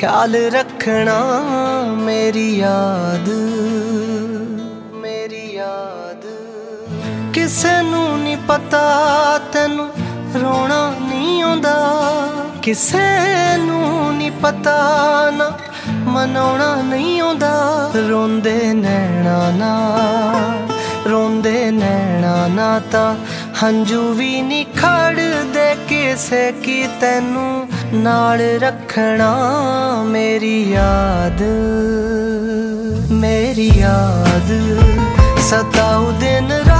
ख्याल रखना मेरी याद किसे नू नी पता तेनू रोना नहीं आउंदा, किसे नू नी पता ना मनाउणा नहीं आउंदा। रोंदे नैना ना तां हंजू भी नी खड़दे किसे की तैनू नाल रखना मेरी याद सताऊ दिन